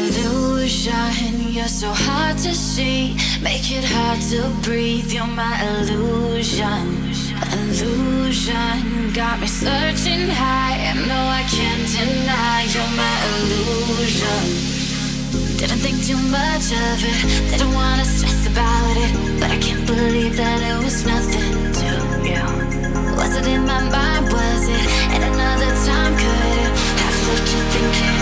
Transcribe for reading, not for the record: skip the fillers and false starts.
illusion. You're so hard to see, make it hard to breathe. You're my illusion. Illusion got me searching high. No, I can't deny you're my illusion. Didn't think too much of it, didn't wanna stress about it, but I can't believe that it was nothing to you. Was it in my mind, was it? At another time, could it have left you thinking